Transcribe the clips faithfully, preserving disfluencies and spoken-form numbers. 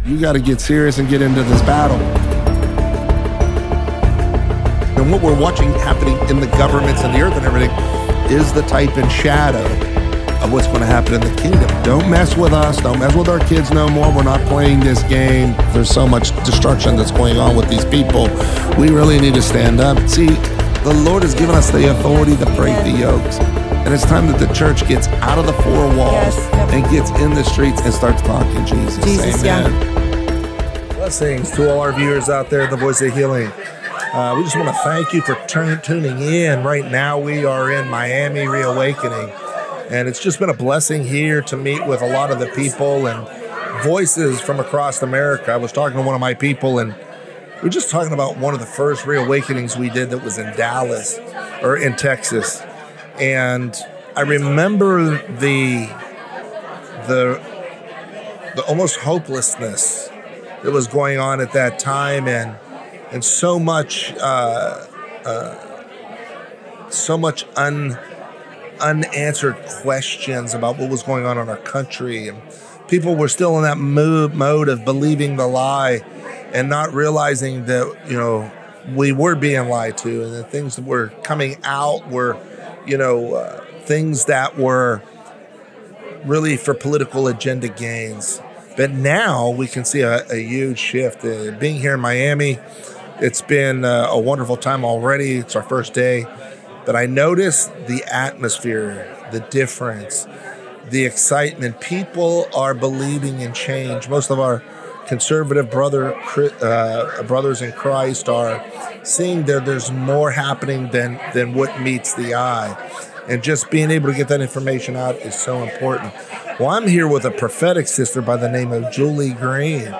You got to get serious and get into this battle. And what we're watching happening in the governments and the earth and everything is the type and shadow of what's going to happen in the kingdom. Don't mess with us. Don't mess with our kids no more. We're not playing this game. There's so much destruction that's going on with these people. We really need to stand up. See, the Lord has given us the authority to break the yokes. And it's time that the church gets out of the four walls yes, yep. and gets in the streets and starts talking Jesus. Jesus, Amen. Yeah. Blessings to all our viewers out there at The Voice of Healing. Uh, we just want to thank you for t- tuning in. Right now we are in Miami Reawakening. And it's just been a blessing here to meet with a lot of the people and voices from across America. I was talking to one of my people, and we were just talking about one of the first reawakenings we did that was in Dallas, or in Texas. And I remember the the the almost hopelessness that was going on at that time, and and so much uh, uh, so much un. unanswered questions about what was going on in our country, and people were still in that mood, mode of believing the lie and not realizing that, you know, we were being lied to, and the things that were coming out were, you know, uh, things that were really for political agenda gains. But now we can see a, a huge shift. Uh, being here in Miami, it's been uh, a wonderful time already. It's our first day. But I noticed the atmosphere, the difference, the excitement. People are believing in change. Most of our conservative brother uh, brothers in Christ are seeing that there's more happening than, than what meets the eye. And just being able to get that information out is so important. Well, I'm here with a prophetic sister by the name of Julie Green.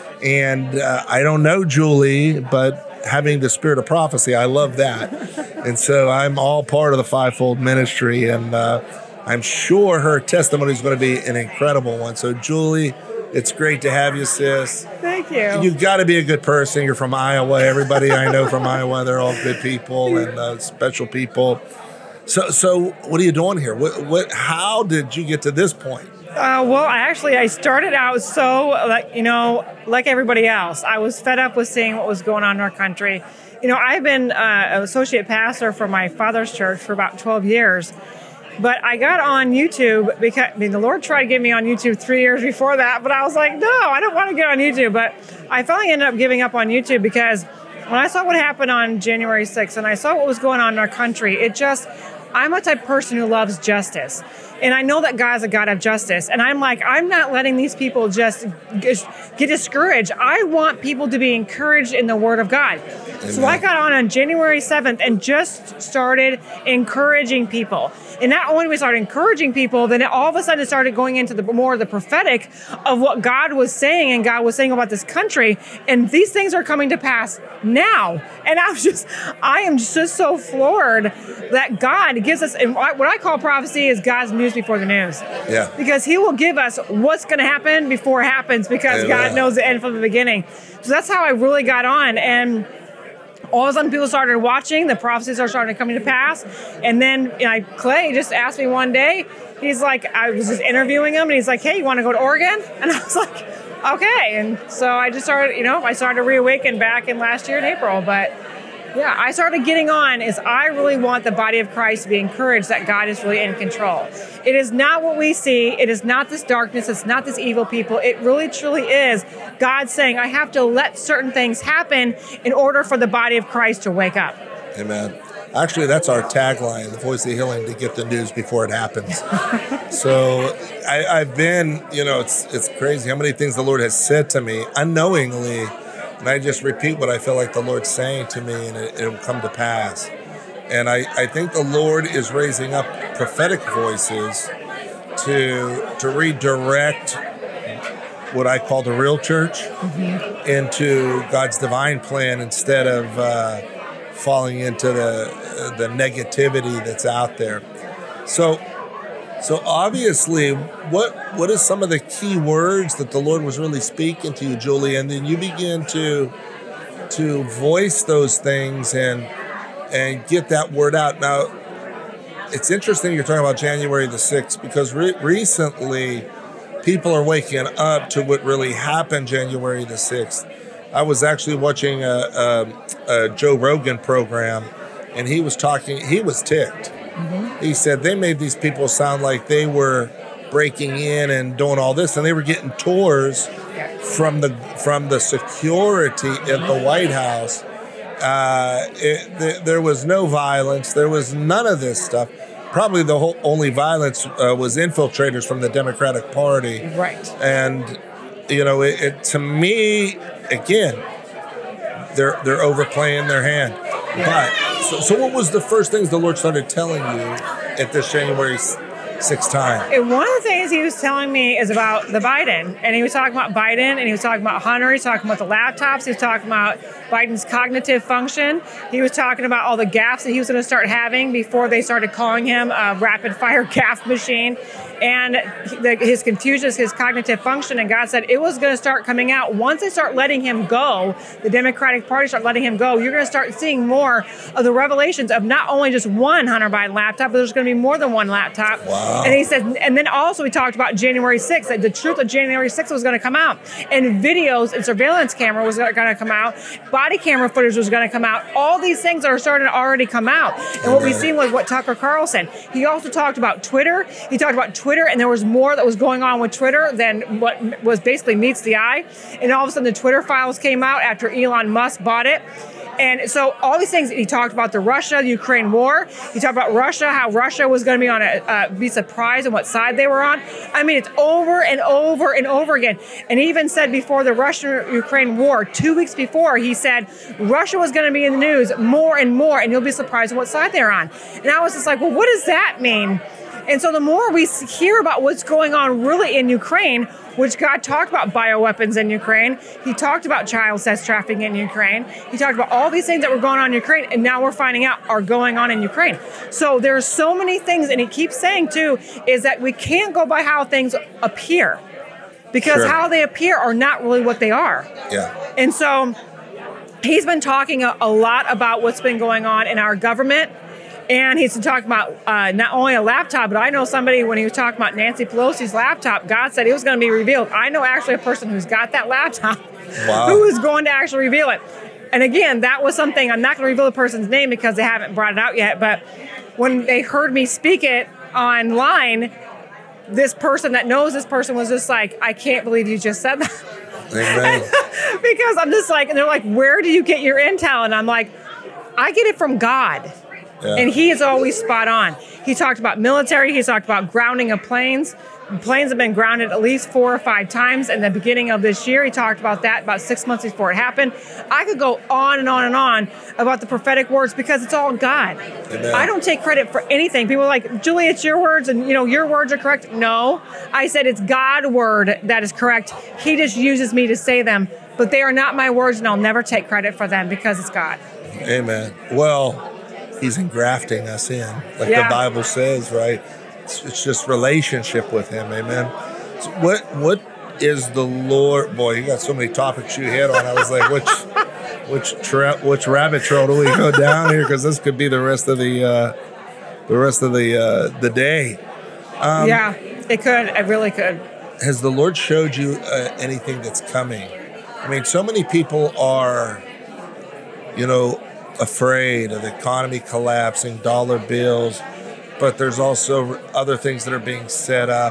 And uh, I don't know Julie, but having the spirit of prophecy, I love that. And so I'm all part of the fivefold ministry, and uh, I'm sure her testimony is going to be an incredible one. So Julie, it's great to have you, sis. Thank you. You've got to be a good person. You're from Iowa. Everybody I know from Iowa, they're all good people and uh, special people. So, so what are you doing here? What, what, how did you get to this point? Uh, well, I actually, I started out so, like, you know, like everybody else. I was fed up with seeing what was going on in our country. You know, I've been uh, an associate pastor for my father's church for about twelve years. But I got on YouTube because, I mean, the Lord tried to get me on YouTube three years before that. But I was like, no, I don't want to get on YouTube. But I finally ended up giving up on YouTube because when I saw what happened on January sixth and I saw what was going on in our country, it just, I'm a type of person who loves justice. And I know that God's a God of justice. And I'm like, I'm not letting these people just get discouraged. I want people to be encouraged in the Word of God. Amen. So I got on on January seventh and just started encouraging people. And not only we started encouraging people, then it all of a sudden it started going into the more of the prophetic of what God was saying and God was saying about this country. And these things are coming to pass now. And I was just, I am just so floored that God gives us, and what I call prophecy is God's news before the news. Yeah. Because he will give us what's going to happen before it happens, because Amen. God knows the end from the beginning. So that's how I really got on. And all of a sudden people started watching, the prophecies are starting to come to pass. And then you know, Clay just asked me one day, he's like, I was just interviewing him and he's like, hey, you want to go to Oregon? And I was like, okay. And so I just started, you know, I started to reawaken back in last year in April. But yeah, I started getting on is I really want the body of Christ to be encouraged that God is really in control. It is not what we see. It is not this darkness. It's not this evil people. It really, truly is God saying, I have to let certain things happen in order for the body of Christ to wake up. Amen. Actually, that's our tagline, The Voice of Healing, to get the news before it happens. So I, I've been, you know, it's it's crazy how many things the Lord has said to me unknowingly. And I just repeat what I feel like the Lord's saying to me, and it, it'll come to pass. And I, I think the Lord is raising up prophetic voices to to redirect what I call the real church mm-hmm. into God's divine plan instead of uh, falling into the uh, the negativity that's out there. So. So obviously, what what is some of the key words that the Lord was really speaking to you, Julie? And then you begin to to voice those things and and get that word out. Now, it's interesting you're talking about January the sixth, because re- recently people are waking up to what really happened January the sixth. I was actually watching a, a, a Joe Rogan program, and he was talking, he was ticked. Mm-hmm. He said they made these people sound like they were breaking in and doing all this, and they were getting tours from the from the security at the White House. Uh, it, th- there was no violence. There was none of this stuff. Probably the whole only violence uh, was infiltrators from the Democratic Party. Right. And, you know, it, it to me, again, they're they're overplaying their hand. Yeah. But so, so what was the first things the Lord started telling you at this January sixth time? And one of the things he was telling me is about the Biden. And he was talking about Biden, and he was talking about Hunter. He was talking about the laptops. He was talking about Biden's cognitive function. He was talking about all the gaffes that he was going to start having before they started calling him a rapid-fire gaffe machine. And the, his confusion, his cognitive function. And God said it was going to start coming out. Once they start letting him go, the Democratic Party start letting him go, you're going to start seeing more of the revelations of not only just one Hunter Biden laptop, but there's going to be more than one laptop. Wow. And he said, and then also we talked about January sixth, that the truth of January sixth was going to come out. And videos and surveillance camera was going to come out. Body camera footage was going to come out. All these things are starting to already come out. And what we've seen was what Tucker Carlson. He also talked about Twitter. He talked about Twitter, and there was more that was going on with Twitter than what was basically meets the eye. And all of a sudden, the Twitter files came out after Elon Musk bought it. And so all these things, he talked about the Russia-Ukraine war. He talked about Russia, how Russia was going to be on a uh, be surprised on what side they were on. I mean, it's over and over and over again. And he even said before the Russia-Ukraine war, two weeks before, he said Russia was going to be in the news more and more, and you'll be surprised on what side they're on. And I was just like, well, what does that mean? And so the more we hear about what's going on really in Ukraine, which God talked about bioweapons in Ukraine, he talked about child sex trafficking in Ukraine, he talked about all these things that were going on in Ukraine, and now we're finding out are going on in Ukraine. So there's so many things, and he keeps saying too, is that we can't go by how things appear, because sure. how they appear are not really what they are. Yeah. And so he's been talking a, a lot about what's been going on in our government. And he's talking about uh, not only a laptop, but I know somebody, when he was talking about Nancy Pelosi's laptop, God said it was going to be revealed. I know actually a person who's got that laptop wow. who is going to actually reveal it. And again, that was something, I'm not going to reveal the person's name because they haven't brought it out yet, but when they heard me speak it online, this person that knows this person was just like, I can't believe you just said that. Amen. Because I'm just like, and they're like, where do you get your intel? And I'm like, I get it from God. Yeah. And he is always spot on. He talked about military. He talked about grounding of planes. Planes have been grounded at least four or five times in the beginning of this year. He talked about that about six months before it happened. I could go on and on and on about the prophetic words because it's all God. Amen. I don't take credit for anything. People are like, Julie, it's your words and, you know, your words are correct. No, I said it's God's word that is correct. He just uses me to say them, but they are not my words, and I'll never take credit for them because it's God. Amen. Well, he's engrafting us in, like yeah. the Bible says, right? It's, it's just relationship with him, amen. So what what is the Lord? Boy, you got so many topics you hit on. I was like, which which tra- which rabbit trail do we go down here? Because this could be the rest of the uh, the rest of the uh, the day. Um, yeah, it could. It really could. Has the Lord showed you uh, anything that's coming? I mean, so many people are, you know, afraid of the economy collapsing, dollar bills, but there's also other things that are being set up.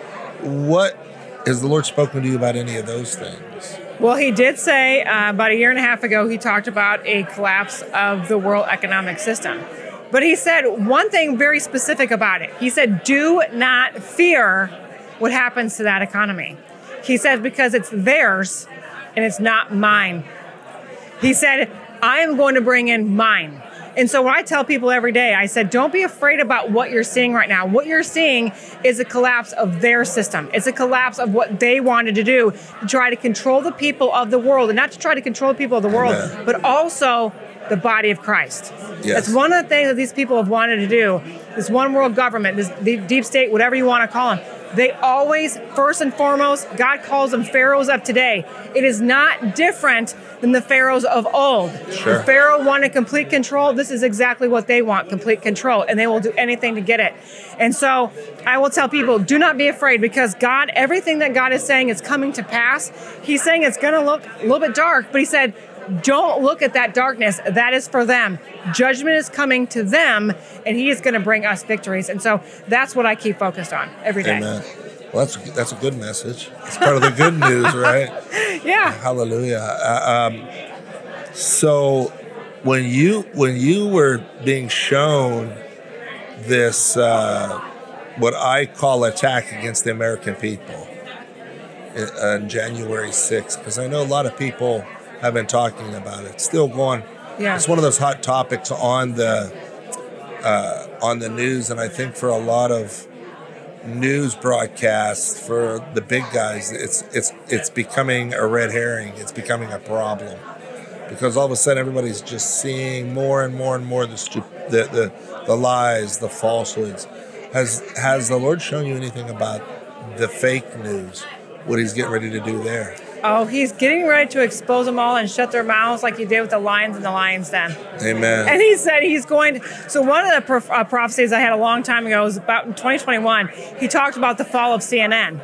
What has the Lord spoken to you about any of those things? Well, he did say uh, about a year and a half ago, he talked about a collapse of the world economic system. But he said one thing very specific about it. He said, do not fear what happens to that economy. He said, because it's theirs and it's not mine. He said, I am going to bring in mine. And so what I tell people every day, I said, don't be afraid about what you're seeing right now. What you're seeing is a collapse of their system. It's a collapse of what they wanted to do to try to control the people of the world, and not to try to control the people of the world, Amen. But also the body of Christ. Yes. That's one of the things that these people have wanted to do. This one world government, this deep state, whatever you want to call them. They always, first and foremost, God calls them pharaohs of today. It is not different than the pharaohs of old. Sure. The pharaoh wanted complete control. This is exactly what they want, complete control, and they will do anything to get it. And so I will tell people, do not be afraid, because God, everything that God is saying is coming to pass. He's saying it's going to look a little bit dark, but he said, don't look at that darkness. That is for them. Judgment is coming to them, and he is going to bring us victories. And so that's what I keep focused on every day. Amen. Well, that's that's a good message. It's part of the good news, right? Yeah. Hallelujah. Uh, um, so when you when you were being shown this, uh, what I call attack against the American people on January sixth, because I know a lot of people have been talking about it. Still going. Yeah. It's one of those hot topics on the uh, on the news, and I think for a lot of news broadcasts, for the big guys, it's it's it's becoming a red herring. It's becoming a problem, because all of a sudden everybody's just seeing more and more and more the stu- the, the the lies, the falsehoods. Has has the Lord shown you anything about the fake news? What he's getting ready to do there? Oh, he's getting ready to expose them all and shut their mouths like he did with the lions in the lion's den. Amen. And he said he's going to, so one of the prof, uh, prophecies I had a long time ago was about in twenty twenty-one. He talked about the fall of C N N.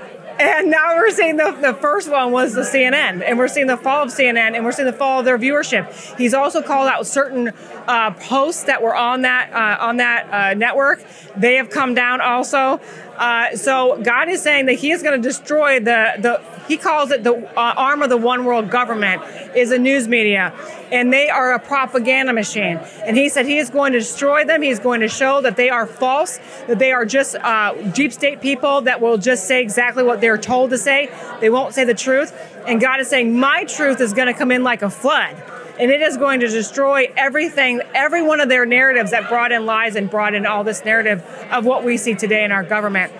And now we're seeing the, the first one was the C N N, and we're seeing the fall of C N N, and we're seeing the fall of their viewership. He's also called out certain uh, posts that were on that uh, on that uh, network. They have come down also. Uh, so God is saying that he is going to destroy the, the he calls it the uh, arm of the one world government is a news media, and they are a propaganda machine. And he said he is going to destroy them. He's going to show that they are false, that they are just uh, deep state people that will just say exactly what they're told to say. They won't say the truth. And God is saying, my truth is going to come in like a flood. And it is going to destroy everything, every one of their narratives that brought in lies and brought in all this narrative of what we see today in our government.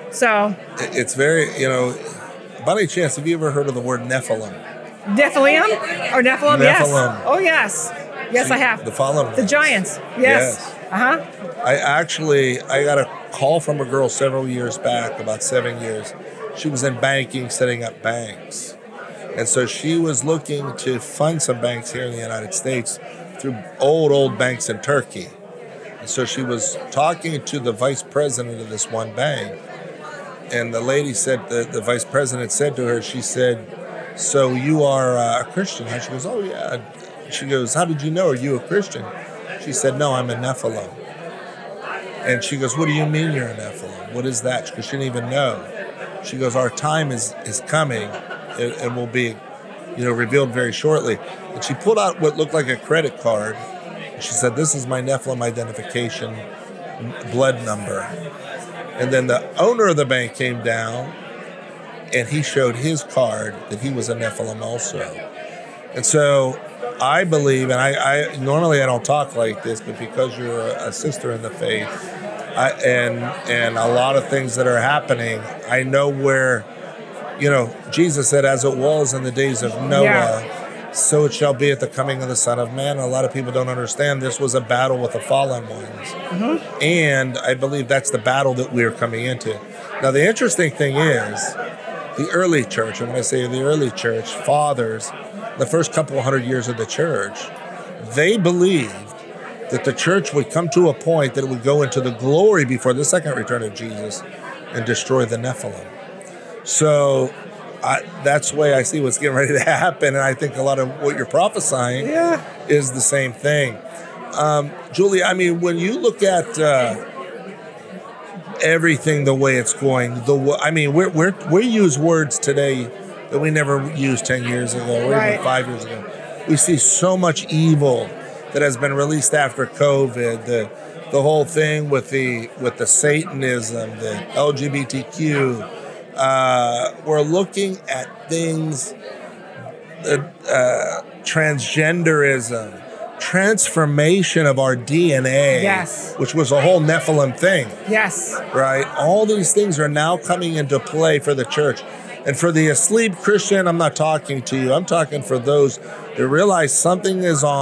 So it's very, you know, by any chance, have you ever heard of the word Nephilim? Nephilim or Nephilim? Nephilim. Yes. Oh, yes. Yes, See, I have. The fallen The ones. giants. Yes. Yes. Uh-huh. I actually, I got a call from a girl several years back, about seven years. She was in banking, setting up banks. And so she was looking to fund some banks here in the United States through old, old banks in Turkey. And so she was talking to the vice president of this one bank. And the lady said, the, the vice president said to her, she said, so you are uh, a Christian? And she goes, oh, yeah. She goes, how did you know? Are you a Christian? She said, no, I'm a Nephilim. And she goes, what do you mean you're a Nephilim? What is that? Because she didn't even know. She goes, our time is, is coming. It, it will be, you know, revealed very shortly. And she pulled out what looked like a credit card. She said, this is my Nephilim identification blood number. And then the owner of the bank came down, and he showed his card that he was a Nephilim also. And so I believe, and I, I normally I don't talk like this, but because you're a, a sister in the faith, I, and and a lot of things that are happening, I know where, you know, Jesus said, as it was in the days of Noah, yeah. so it shall be at the coming of the Son of Man. And a lot of people don't understand this was a battle with the fallen ones. Mm-hmm. And I believe that's the battle that we're coming into. Now, the interesting thing is, the early church, and when I say the early church, fathers, the first couple of hundred years of the church, they believed that the church would come to a point that it would go into the glory before the second return of Jesus and destroy the Nephilim. So I, that's the way I see what's getting ready to happen, and I think a lot of what you're prophesying yeah. is the same thing. Um, Julie, I mean, when you look at uh, everything the way it's going, the I mean, we're, we're, we use words today that we never used ten years ago or right. even five years ago. We see so much evil that has been released after COVID, the the whole thing with the with the Satanism, the L G B T Q. Uh, we're looking at things, uh, uh, transgenderism, transformation of our D N A, yes. which was a whole Nephilim thing. Yes. Right? All these things are now coming into play for the church. And for the asleep Christian, I'm not talking to you. I'm talking for those that realize something is on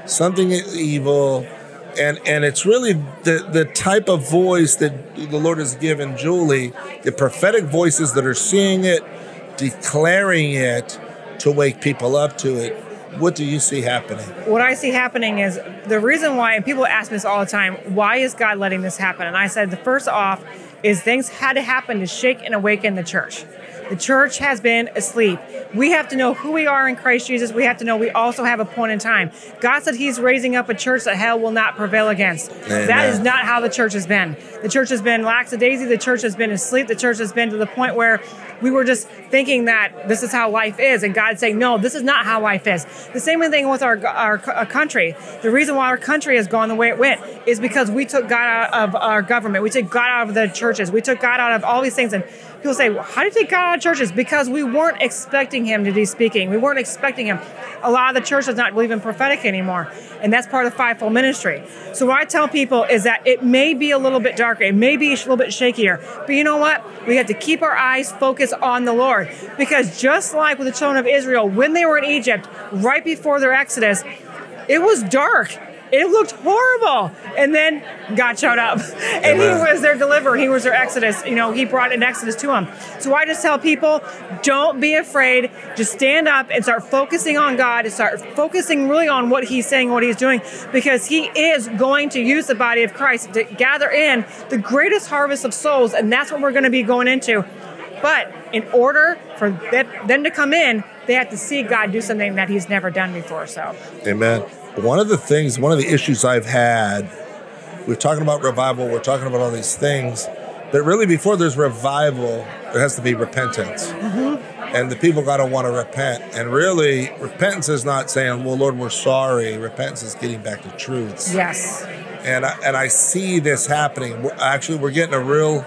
something evil. And and it's really the, the type of voice that the Lord has given Julie, the prophetic voices that are seeing it, declaring it to wake people up to it. What do you see happening? What I see happening is the reason why, and people ask me this all the time, why is God letting this happen? And I said, the first off is things had to happen to shake and awaken the church. The church has been asleep. We have to know who we are in Christ Jesus. We have to know we also have a point in time. God said he's raising up a church that hell will not prevail against. Amen. That is not how the church has been. The church has been lackadaisy. The church has been asleep. The church has been to the point where we were just thinking that this is how life is. And God's saying, no, this is not how life is. The same thing with our, our, our country. The reason why our country has gone the way it went is because we took God out of our government. We took God out of the churches. We took God out of all these things. And people say, well, how do you take God out of churches? Because we weren't expecting him to be speaking. We weren't expecting him. A lot of the church does not believe in prophetic anymore. And that's part of the fivefold ministry. So what I tell people is that it may be a little bit darker. It may be a little bit shakier. But you know what? We have to keep our eyes focused on the Lord. Because just like with the children of Israel, when they were in Egypt, right before their exodus, it was dark. It looked horrible. And then God showed up. And Amen. He was their deliverer. He was their exodus. You know, he brought an exodus to them. So I just tell people, don't be afraid. Just stand up and start focusing on God and start focusing really on what he's saying, what he's doing, because he is going to use the body of Christ to gather in the greatest harvest of souls. And that's what we're going to be going into. But in order for them to come in, they have to see God do something that he's never done before. So, Amen. One of the things, one of the issues I've had, we're talking about revival, we're talking about all these things, but really before there's revival, there has to be repentance. Mm-hmm. And the people got to want to repent. And really, repentance is not saying, well, Lord, we're sorry. Repentance is getting back to truths. Yes. And I, and I see this happening. We're, actually, we're getting a real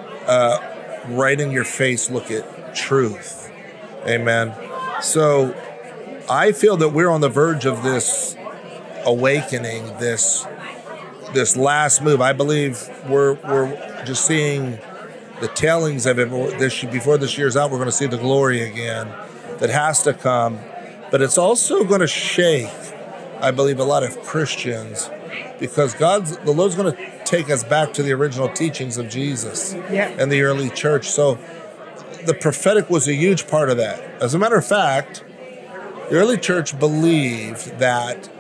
uh, right in your face look at truth. Amen. So I feel that we're on the verge of this awakening, this this last move. I believe we're we're just seeing the tailings of it. This before this year's out, we're going to see the glory again that has to come. But it's also going to shake, I believe, a lot of Christians, because God's the Lord's going to take us back to the original teachings of Jesus yeah. and the early church. So the prophetic was a huge part of that. As a matter of fact, the early church believed that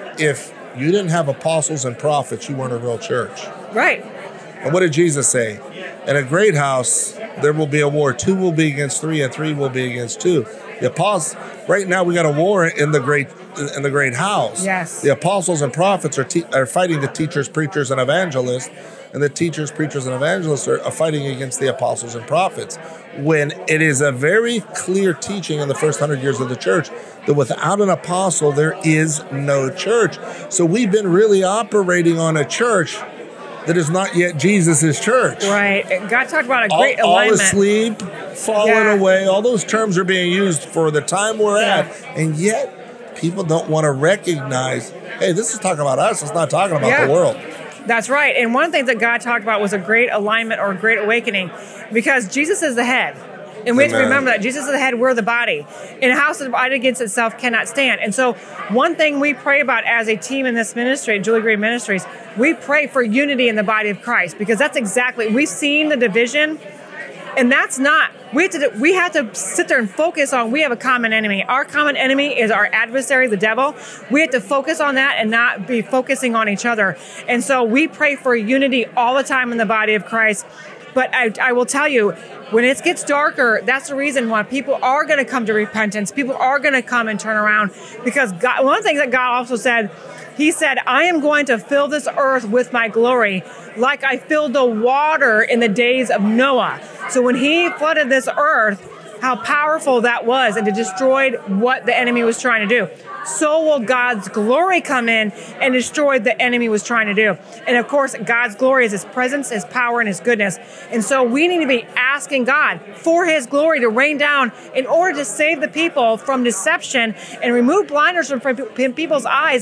if you didn't have apostles and prophets, you weren't a real church. Right. And what did Jesus say? In a great house, there will be a war. Two will be against three, and three will be against two. The apostles. Right now, we got a war in the great in the great house. Yes. The apostles and prophets are te- are fighting the teachers, preachers, and evangelists, and the teachers, preachers, and evangelists are, are fighting against the apostles and prophets. When it is a very clear teaching in the first hundred years of the church that without an apostle, there is no church. So we've been really operating on a church that is not yet Jesus' church. Right. God talked about a great all, alignment. All asleep, falling yeah. away. All those terms are being used for the time we're yeah. at. And yet, people don't want to recognize, hey, this is talking about us. It's not talking about yeah. the world. That's right. And one of the things that God talked about was a great alignment or a great awakening, because Jesus is the head. And we have to remember that Jesus is the head, we're the body. And a house divided against itself cannot stand. And so one thing we pray about as a team in this ministry, Julie Green Ministries, we pray for unity in the body of Christ, because that's exactly, we've seen the division, and that's not, we have to, we have to sit there and focus on, we have a common enemy. Our common enemy is our adversary, the devil. We have to focus on that and not be focusing on each other. And so we pray for unity all the time in the body of Christ. But I, I will tell you, when it gets darker, that's the reason why people are going to come to repentance. People are going to come and turn around, because God, one of the things that God also said, he said, I am going to fill this earth with my glory like I filled the water in the days of Noah. So when he flooded this earth, how powerful that was, and it destroyed what the enemy was trying to do. So will God's glory come in and destroy what the enemy was trying to do. And of course, God's glory is his presence, his power, and his goodness. And so we need to be asking God for his glory to rain down in order to save the people from deception and remove blinders from people's eyes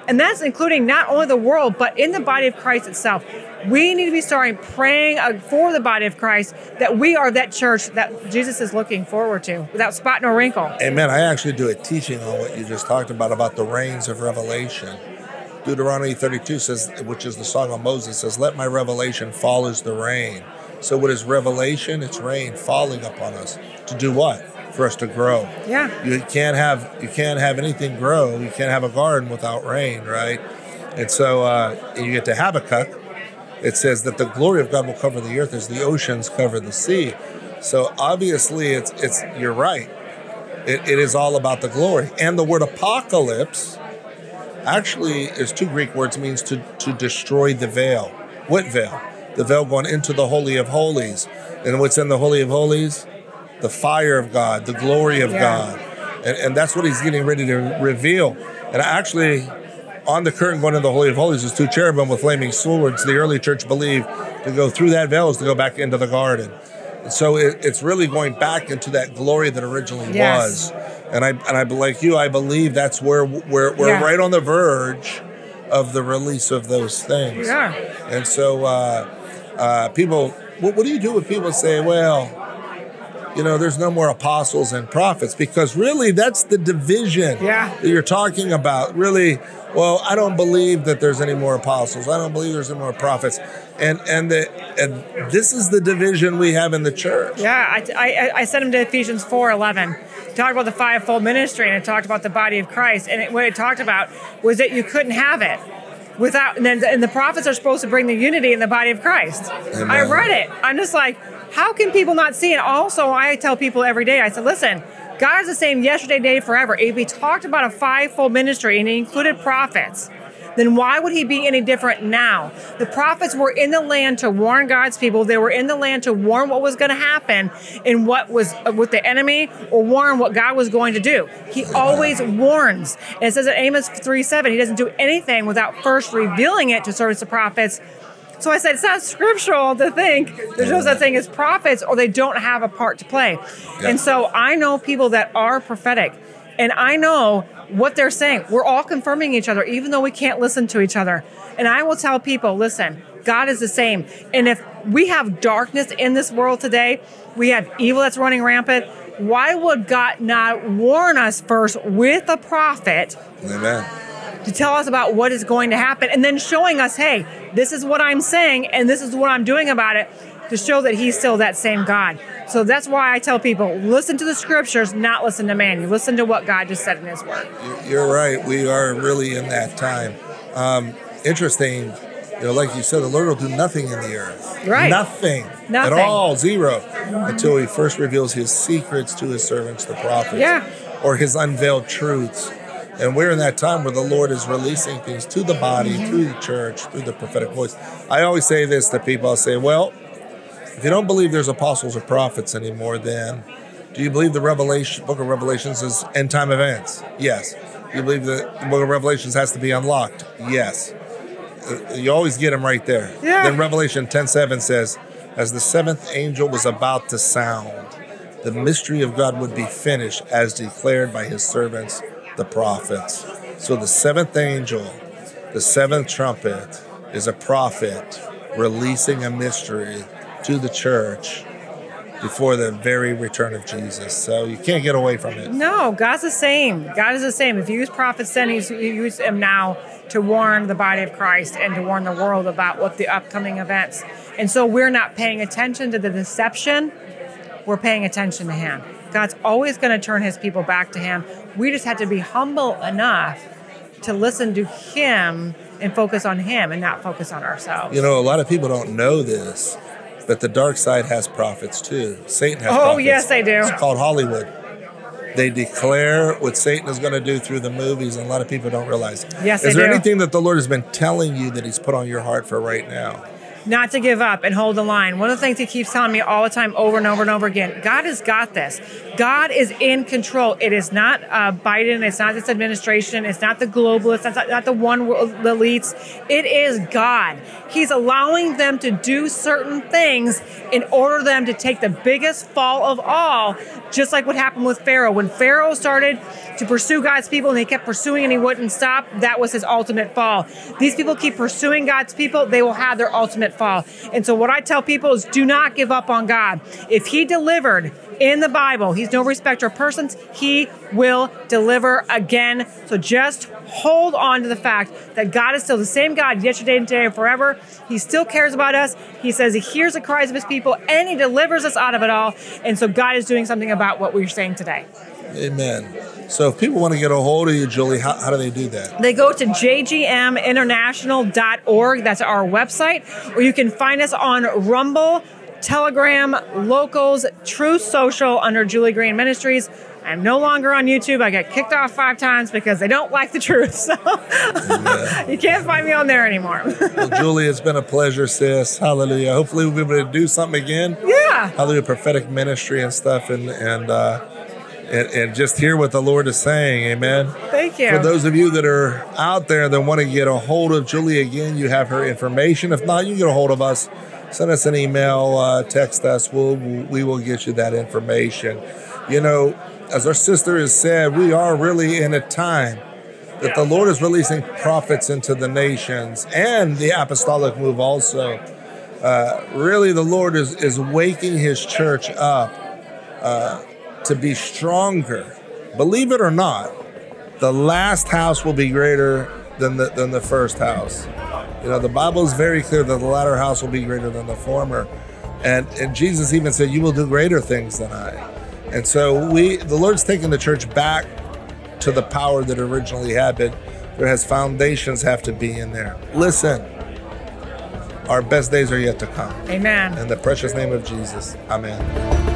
And that's including not only the world, but in the body of Christ itself. We need to be starting praying for the body of Christ, that we are that church that Jesus is looking forward to, without spot nor wrinkle. Amen. I actually do a teaching on what you just talked about, about the reigns of revelation. Deuteronomy thirty-two says, which is the song of Moses, says, let my revelation fall as the rain. So what is revelation? It's rain falling upon us. To do what? For us to grow. Yeah. You can't have you can't have anything grow. You can't have a garden without rain, right? And so uh, you get to Habakkuk. It says that the glory of God will cover the earth as the oceans cover the sea. So obviously, it's it's you're right. It, it is all about the glory. And the word apocalypse actually is two Greek words, means to, to destroy the veil. What veil? The veil going into the Holy of Holies. And what's in the Holy of Holies? The fire of God, the glory of yeah. God. And, and that's what he's getting ready to reveal. And actually, on the curtain going into the Holy of Holies is two cherubim with flaming swords. The early church believed to go through that veil is to go back into the garden. And so it, it's really going back into that glory that originally yes. was. And I and I like you, I believe that's where we're we're yeah. right on the verge of the release of those things. Yeah. And so uh, uh, people, what, what do you do with people say, well, you know, there's no more apostles and prophets? Because really, that's the division yeah. that you're talking about. Really, well, I don't believe that there's any more apostles. I don't believe there's any more prophets. And and the and this is the division we have in the church. Yeah, I, I, I sent him to Ephesians four eleven. Talked about the fivefold ministry, and it talked about the body of Christ. And it, what it talked about was that you couldn't have it without, and, then, and the prophets are supposed to bring the unity in the body of Christ. Amen. I read it. I'm just like, how can people not see it? Also, I tell people every day, I said, listen, God is the same yesterday, today, forever. If he talked about a fivefold ministry and he included prophets, then why would he be any different now? The prophets were in the land to warn God's people. They were in the land to warn what was going to happen and what was with the enemy, or warn what God was going to do. He always warns. And it says in Amos three seven, he doesn't do anything without first revealing it to serve the prophets. So I said, it's not scriptural to think there's no such thing as prophets, or they don't have a part to play. Yeah. And so I know people that are prophetic, and I know what they're saying. We're all confirming each other, even though we can't listen to each other. And I will tell people, listen, God is the same. And if we have darkness in this world today, we have evil that's running rampant, why would God not warn us first with a prophet? Amen. To tell us about what is going to happen, and then showing us, hey, this is what I'm saying, and this is what I'm doing about it, to show that he's still that same God. So that's why I tell people, listen to the scriptures, not listen to man. You listen to what God just said in his word. You're right. We are really in that time. Um, interesting, you know, like you said, the Lord will do nothing in the earth. Right. Nothing, Nothing. at all, zero, mm-hmm. until he first reveals his secrets to his servants, the prophets, yeah. or his unveiled truths. And we're in that time where the Lord is releasing things to the body, mm-hmm. through the church, through the prophetic voice. I always say this to people. I'll say, well, if you don't believe there's apostles or prophets anymore, then do you believe the Revelation, book of Revelations is end time events? Yes. Do you believe that the book of Revelations has to be unlocked? Yes. You always get them right there. Yeah. Then Revelation ten seven says, as the seventh angel was about to sound, the mystery of God would be finished as declared by his servants, the prophets. So the seventh angel, the seventh trumpet, is a prophet releasing a mystery to the church before the very return of Jesus. So you can't get away from it. No, God's the same. God is the same. If you use prophets then, he's, you use them now to warn the body of Christ and to warn the world about what the upcoming events. And so we're not paying attention to the deception. We're paying attention to him. God's always going to turn his people back to him. We just have to be humble enough to listen to him and focus on him and not focus on ourselves. You know, a lot of people don't know this, but the dark side has prophets too. Satan has oh, prophets. Oh, yes, they do. It's called Hollywood. They declare what Satan is going to do through the movies, and a lot of people don't realize. Yes, Is they there do. anything that the Lord has been telling you that he's put on your heart for right now? not to give up and hold the line. One of the things he keeps telling me all the time over and over and over again, God has got this. God is in control. It is not uh, Biden. It's not this administration. It's not the globalists. It's not, not the one world elites. It is God. He's allowing them to do certain things in order for them to take the biggest fall of all, just like what happened with Pharaoh. When Pharaoh started to pursue God's people and he kept pursuing and he wouldn't stop, that was his ultimate fall. These people keep pursuing God's people, they will have their ultimate fall. And so what I tell people is do not give up on God. If he delivered in the Bible, he's no respecter of persons, he will deliver again. So just hold on to the fact that God is still the same God yesterday and today and forever. He still cares about us. He says he hears the cries of his people and he delivers us out of it all. And so God is doing something about what we're saying today. Amen. So if people want to get a hold of you, Julie, how, how do they do that? They go to j g m international dot org. That's our website. Or you can find us on Rumble, Telegram, Locals, Truth Social under Julie Green Ministries. I'm no longer on YouTube. I got kicked off five times because they don't like the truth. So you can't find me on there anymore. Well, Julie, it's been a pleasure, sis. Hallelujah. Hopefully we'll be able to do something again. Yeah. Hallelujah, prophetic ministry and stuff, and and uh, and, and just hear what the Lord is saying. Amen. Thank you. For those of you that are out there that want to get a hold of Julie again, you have her information. If not, you can get a hold of us. Send us an email, uh, text us. We'll, we will get you that information. You know, as our sister has said, we are really in a time that the Lord is releasing prophets into the nations and the apostolic move also. Uh, really, the Lord is, is waking his church up uh, to be stronger. Believe it or not, the last house will be greater than the, than the first house. You know, the Bible is very clear that the latter house will be greater than the former. And, and Jesus even said, you will do greater things than I. And so we, the Lord's taking the church back to the power that originally had been. There has foundations have to be in there. Listen, our best days are yet to come. Amen. In the precious name of Jesus, amen.